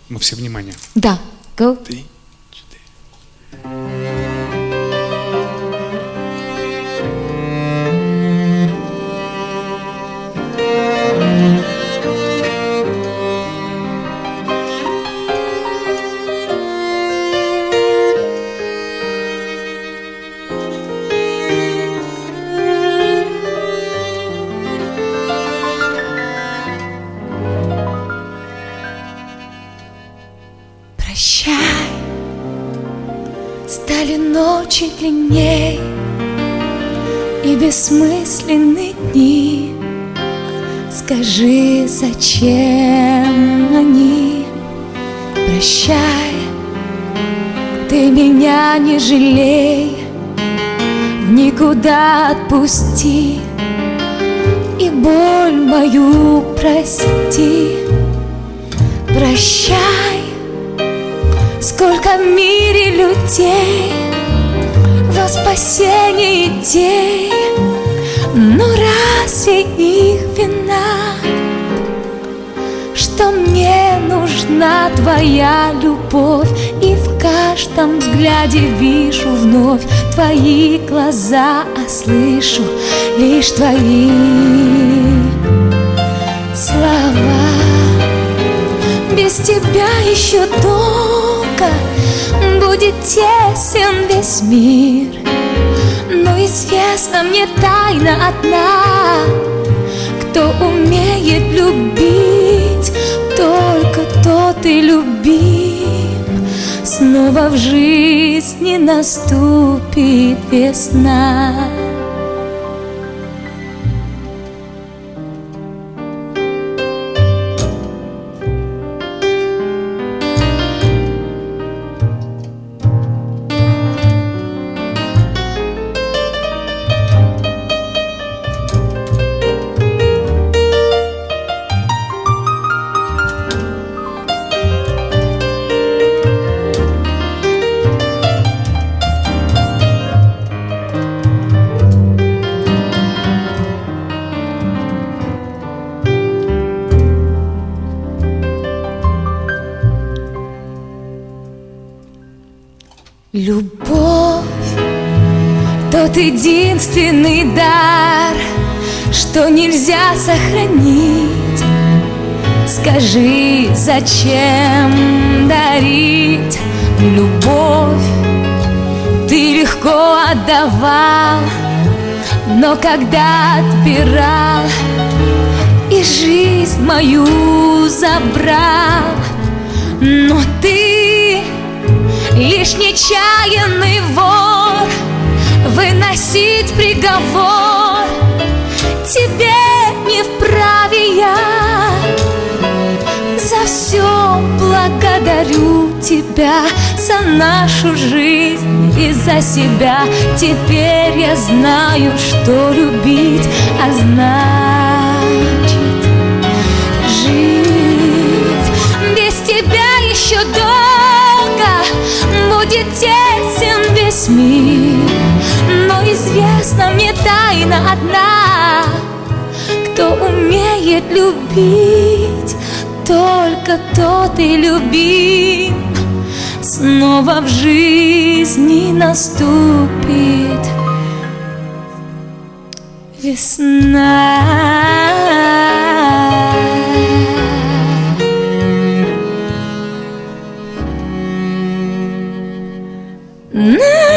Мы все внимание. Да, go. 3, 4. Прощай, стали ночи длинней и бессмысленны дни. Скажи, зачем они? Прощай, ты меня не жалей, в никуда отпусти и боль мою прости. Прощай, сколько в мире людей, во спасение идей, но разве их вина, что мне нужна твоя любовь, и в каждом взгляде вижу вновь твои глаза, а слышу лишь твои слова. Без тебя еще долго будет тесен весь мир, но известна мне тайна одна: кто умеет любить, только тот и любим. Снова в жизни наступит весна. Любовь — тот единственный дар, что нельзя сохранить. Скажи, зачем дарить любовь? Ты легко отдавал, но когда отбирал и жизнь мою забрал, но ты лишь нечаянный вор, выносить приговор тебе не вправе я. За все благодарю тебя, за нашу жизнь и за себя. Теперь я знаю, что любить, а значит жить. Без тебя еще долго будет тесен весь мир, но известна мне тайна одна: кто умеет любить, только тот и любим. Снова в жизни наступит весна. No.